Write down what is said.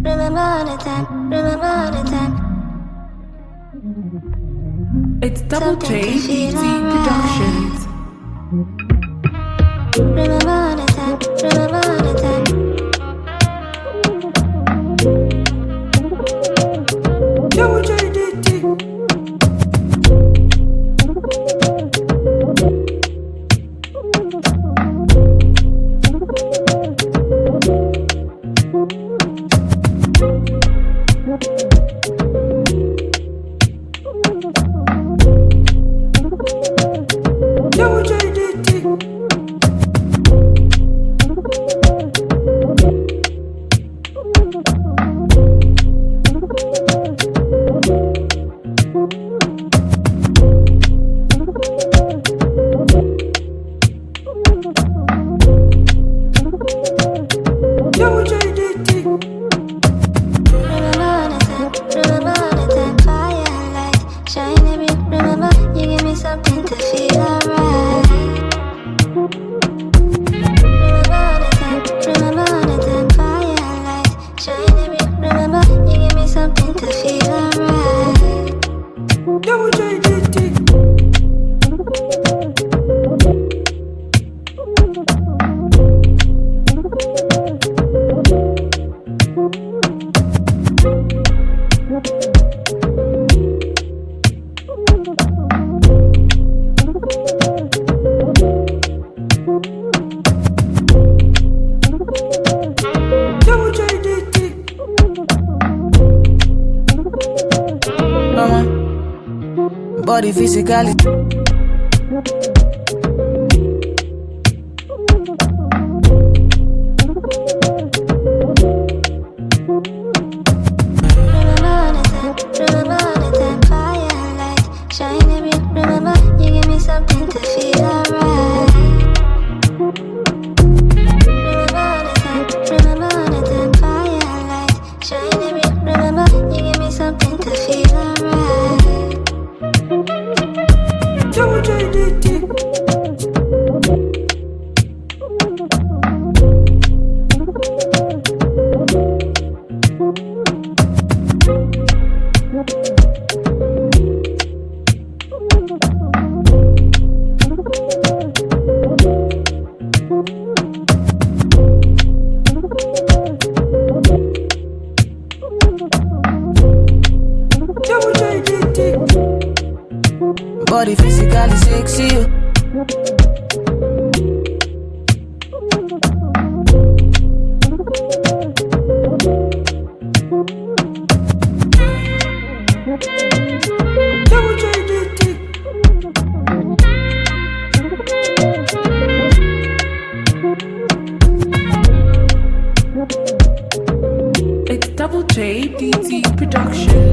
remember all the time, remember all the time. It's Double J DT Productions. Remember all the time, remember all the time. Double J DT. Double J DT. Double J DT. Remember all the time, remember all the time. Fire and light, shine every. Remember, you give me something to feel alright. Remember all the time, remember all the time. Fire and light, shine every. Remember, you give me something to feel alright. Double J DT. Double J DT. Body physically. Remember all the time, remember all the time. Fire and light, shine every. Remember, you give me something to feel alright. Remember all the time, remember all the time. Fire and light, shine every. Remember, you give me something to feel alright. Double J DT. Double J DT. Body physically sexy. Double J DT. It's Double J DT Productions.